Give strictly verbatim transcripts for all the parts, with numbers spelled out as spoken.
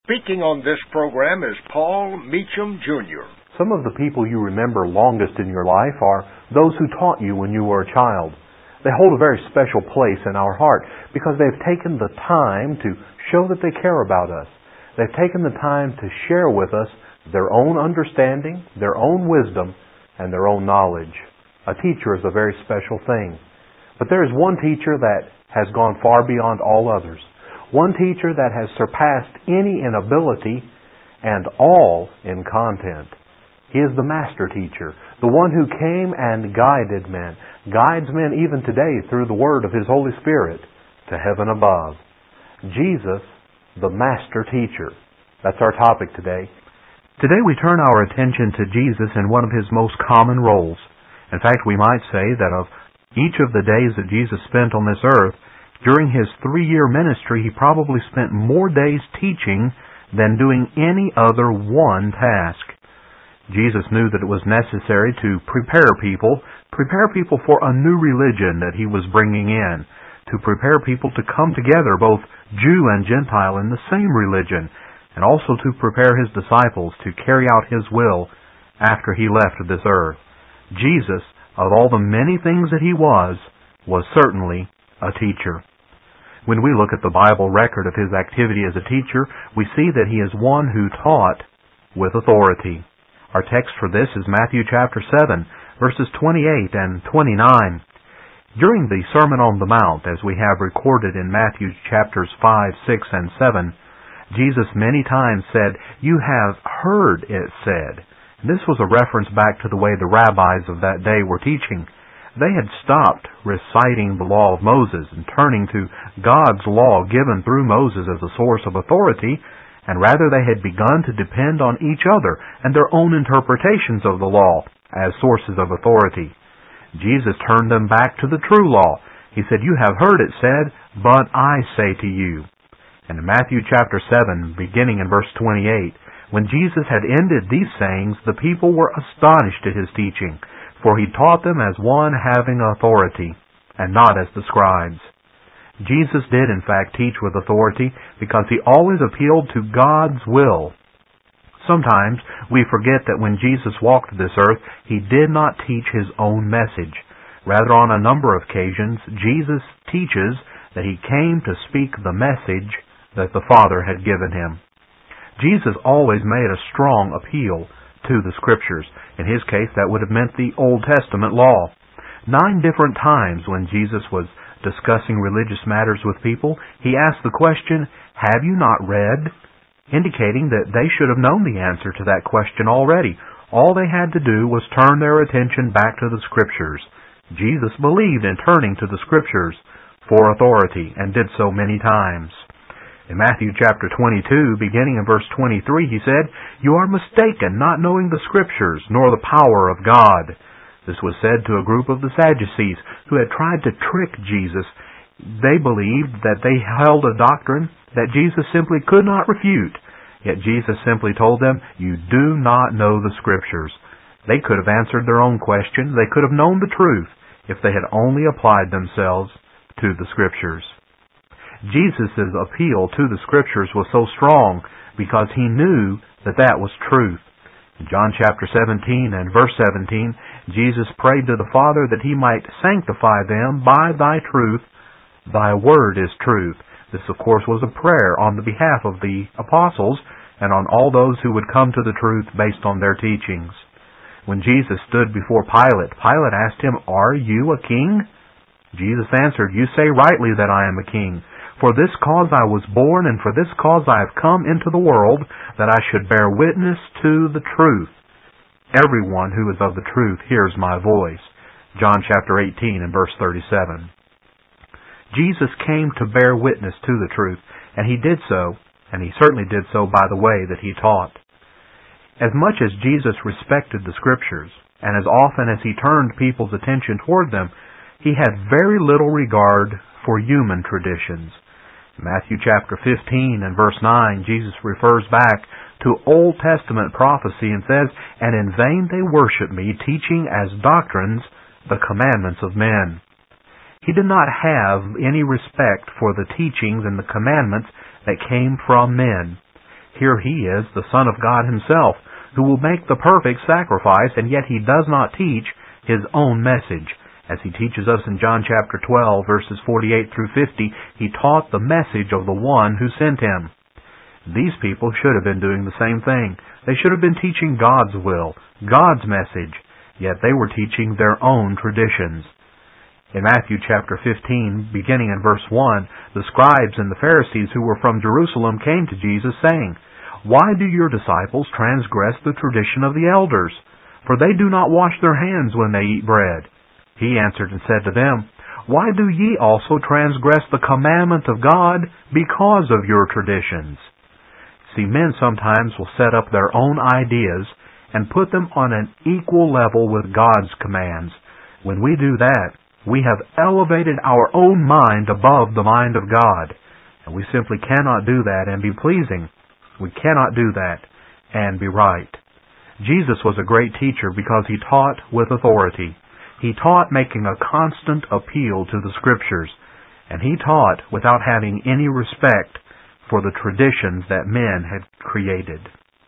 Speaking on this program is Paul Meacham, Junior Some of the people you remember longest in your life are those who taught you when you were a child. They hold a very special place in our heart because they've taken the time to show that they care about us. They've taken the time to share with us their own understanding, their own wisdom, and their own knowledge. A teacher is a very special thing. But there is one teacher that has gone far beyond all others. One teacher that has surpassed any in ability and all in content. He is the master teacher, the one who came and guided men, guides men even today through the word of His Holy Spirit to heaven above. Jesus, the master teacher. That's our topic today. Today we turn our attention to Jesus in one of His most common roles. In fact, we might say that of each of the days that Jesus spent on this earth, during His three-year ministry, He probably spent more days teaching than doing any other one task. Jesus knew that it was necessary to prepare people, prepare people for a new religion that He was bringing in, to prepare people to come together, both Jew and Gentile, in the same religion, and also to prepare His disciples to carry out His will after He left this earth. Jesus, of all the many things that He was, was certainly a teacher. When we look at the Bible record of His activity as a teacher, we see that He is one who taught with authority. Our text for this is Matthew chapter seven, verses twenty-eight and twenty-nine. During the Sermon on the Mount, as we have recorded in Matthew chapters five, six, and seven, Jesus many times said, "You have heard it said." And this was a reference back to the way the rabbis of that day were teaching. They had stopped reciting the law of Moses and turning to God's law given through Moses as a source of authority, and rather they had begun to depend on each other and their own interpretations of the law as sources of authority. Jesus turned them back to the true law. He said, "You have heard it said, but I say to you." And in Matthew chapter seven, beginning in verse twenty-eight, when Jesus had ended these sayings, the people were astonished at His teaching, for He taught them as one having authority, and not as the scribes. Jesus did in fact teach with authority because He always appealed to God's will. Sometimes we forget that when Jesus walked this earth, He did not teach His own message. Rather, on a number of occasions, Jesus teaches that He came to speak the message that the Father had given Him. Jesus always made a strong appeal to the Scriptures. In His case, that would have meant the Old Testament law. Nine different times when Jesus was discussing religious matters with people, He asked the question, "Have you not read?" indicating that they should have known the answer to that question already. All they had to do was turn their attention back to the Scriptures. Jesus believed in turning to the Scriptures for authority, and did so many times. In Matthew chapter twenty-two, beginning in verse twenty-three, He said, "You are mistaken, not knowing the Scriptures, nor the power of God." This was said to a group of the Sadducees who had tried to trick Jesus. They believed that they held a doctrine that Jesus simply could not refute. Yet Jesus simply told them, "You do not know the Scriptures." They could have answered their own question. They could have known the truth if they had only applied themselves to the Scriptures. Jesus' appeal to the Scriptures was so strong because He knew that that was truth. In John chapter seventeen and verse seventeen, Jesus prayed to the Father that He might sanctify them by Thy truth. Thy word is truth. This, of course, was a prayer on the behalf of the apostles and on all those who would come to the truth based on their teachings. When Jesus stood before Pilate, Pilate asked Him, "Are you a king?" Jesus answered, "You say rightly that I am a king. For this cause I was born, and for this cause I have come into the world, that I should bear witness to the truth. Everyone who is of the truth hears my voice." John chapter eighteen and verse thirty-seven. Jesus came to bear witness to the truth, and He did so, and He certainly did so by the way that He taught. As much as Jesus respected the Scriptures, and as often as He turned people's attention toward them, He had very little regard for human traditions. Matthew chapter fifteen and verse nine, Jesus refers back to Old Testament prophecy and says, "And in vain they worship me, teaching as doctrines the commandments of men." He did not have any respect for the teachings and the commandments that came from men. Here he is, the Son of God himself, who will make the perfect sacrifice, and yet he does not teach his own message. As he teaches us in John chapter twelve, verses forty-eight through fifty, he taught the message of the one who sent him. These people should have been doing the same thing. They should have been teaching God's will, God's message, yet they were teaching their own traditions. In Matthew chapter fifteen, beginning in verse one, the scribes and the Pharisees who were from Jerusalem came to Jesus, saying, "Why do your disciples transgress the tradition of the elders? For they do not wash their hands when they eat bread." He answered and said to them, "Why do ye also transgress the commandment of God because of your traditions?" See, men sometimes will set up their own ideas and put them on an equal level with God's commands. When we do that, we have elevated our own mind above the mind of God. And we simply cannot do that and be pleasing. We cannot do that and be right. Jesus was a great teacher because he taught with authority. He taught making a constant appeal to the Scriptures. And he taught without having any respect for the traditions that men had created.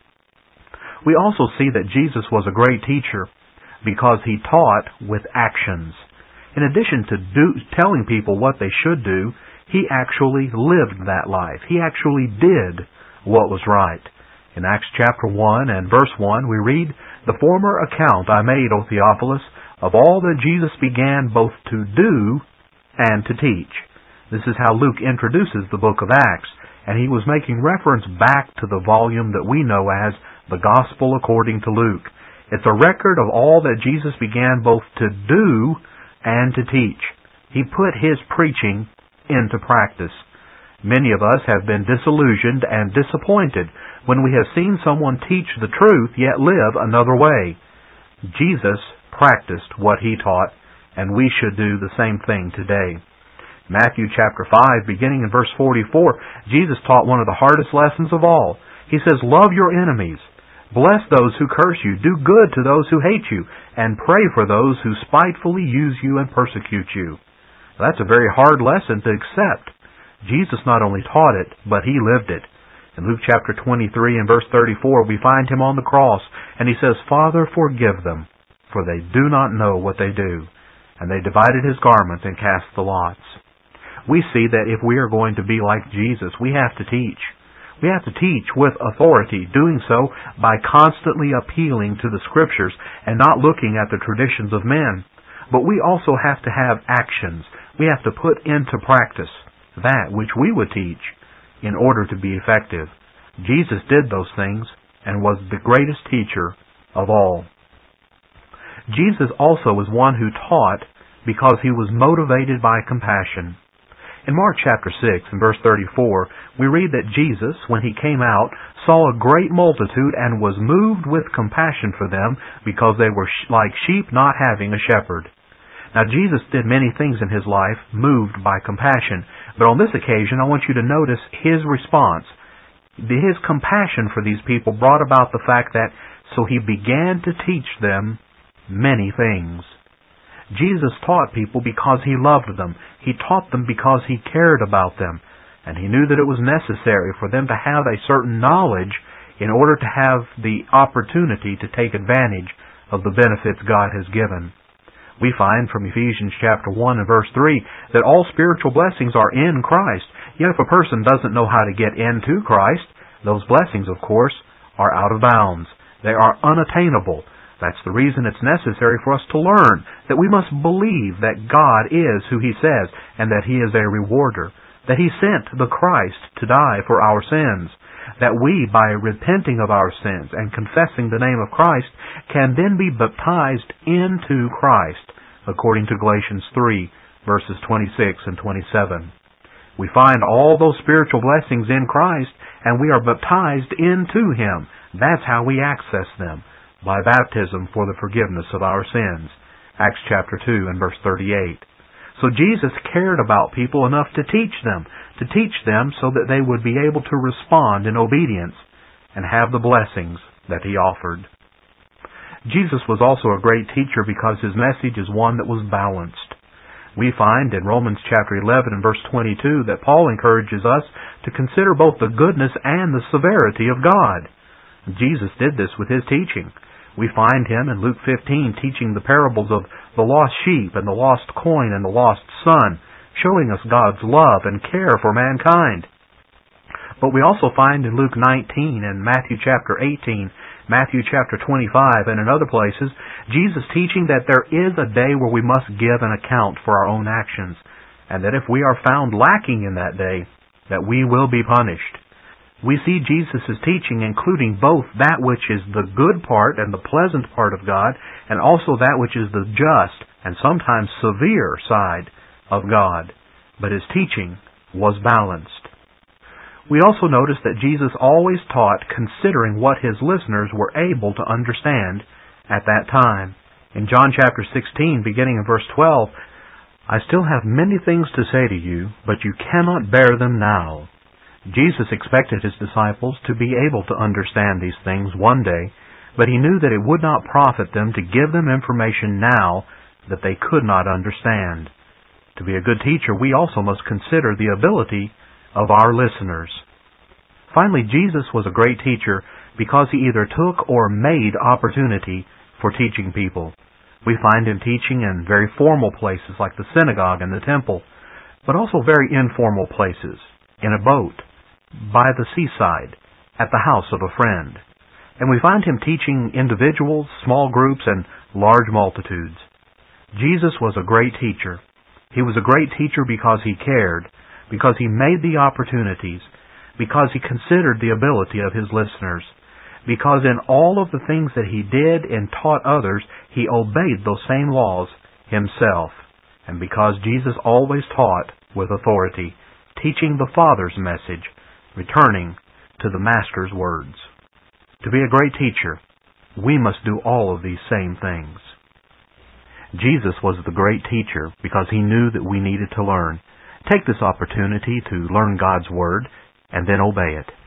We also see that Jesus was a great teacher because he taught with actions. In addition to do, telling people what they should do, he actually lived that life. He actually did what was right. In Acts chapter one and verse one, we read, "The former account I made, O Theophilus, of all that Jesus began both to do and to teach." This is how Luke introduces the book of Acts, and he was making reference back to the volume that we know as the Gospel according to Luke. It's a record of all that Jesus began both to do and to teach. He put his preaching into practice. Many of us have been disillusioned and disappointed when we have seen someone teach the truth yet live another way. Jesus practiced what he taught, and we should do the same thing today. Matthew chapter five, beginning in verse forty-four, Jesus taught one of the hardest lessons of all. He says, "Love your enemies. Bless those who curse you. Do good to those who hate you. And pray for those who spitefully use you and persecute you." That's a very hard lesson to accept. Jesus not only taught it, but he lived it. In Luke chapter twenty-three and verse thirty-four, we find him on the cross, and he says, "Father, forgive them, for they do not know what they do." And they divided his garment and cast the lots. We see that if we are going to be like Jesus, we have to teach. We have to teach with authority, doing so by constantly appealing to the Scriptures and not looking at the traditions of men. But we also have to have actions. We have to put into practice that which we would teach in order to be effective. Jesus did those things and was the greatest teacher of all. Jesus also was one who taught because he was motivated by compassion. In Mark chapter six and verse thirty-four, we read that Jesus, when he came out, saw a great multitude and was moved with compassion for them because they were like sheep not having a shepherd. Now, Jesus did many things in his life moved by compassion, but on this occasion I want you to notice his response. His compassion for these people brought about the fact that, so he began to teach them many things. Jesus taught people because he loved them. He taught them because he cared about them. And he knew that it was necessary for them to have a certain knowledge in order to have the opportunity to take advantage of the benefits God has given. We find from Ephesians chapter one and verse three that all spiritual blessings are in Christ. Yet if a person doesn't know how to get into Christ, those blessings, of course, are out of bounds. They are unattainable. That's the reason it's necessary for us to learn that we must believe that God is who He says and that He is a rewarder, that He sent the Christ to die for our sins, that we, by repenting of our sins and confessing the name of Christ, can then be baptized into Christ, according to Galatians three, verses twenty-six and twenty-seven. We find all those spiritual blessings in Christ, and we are baptized into Him. That's how we access them, by baptism for the forgiveness of our sins. Acts chapter two and verse thirty-eight. So Jesus cared about people enough to teach them, to teach them so that they would be able to respond in obedience and have the blessings that He offered. Jesus was also a great teacher because His message is one that was balanced. We find in Romans chapter eleven and verse twenty-two that Paul encourages us to consider both the goodness and the severity of God. Jesus did this with his teaching. We find him in Luke fifteen teaching the parables of the lost sheep and the lost coin and the lost son, showing us God's love and care for mankind. But we also find in Luke nineteen and Matthew chapter eighteen, Matthew chapter twenty-five, and in other places, Jesus teaching that there is a day where we must give an account for our own actions, and that if we are found lacking in that day, that we will be punished. We see Jesus' teaching including both that which is the good part and the pleasant part of God, and also that which is the just and sometimes severe side of God. But his teaching was balanced. We also notice that Jesus always taught considering what his listeners were able to understand at that time. In John chapter sixteen, beginning in verse twelve, "I still have many things to say to you, but you cannot bear them now." Jesus expected his disciples to be able to understand these things one day, but he knew that it would not profit them to give them information now that they could not understand. To be a good teacher, we also must consider the ability of our listeners. Finally, Jesus was a great teacher because he either took or made opportunity for teaching people. We find him teaching in very formal places like the synagogue and the temple, but also very informal places, in a boat, by the seaside, at the house of a friend. And we find him teaching individuals, small groups, and large multitudes. Jesus was a great teacher. He was a great teacher because he cared, because he made the opportunities, because he considered the ability of his listeners, because in all of the things that he did and taught others, he obeyed those same laws himself, and because Jesus always taught with authority, teaching the Father's message, returning to the Master's words. To be a great teacher, we must do all of these same things. Jesus was the great teacher because he knew that we needed to learn. Take this opportunity to learn God's Word and then obey it.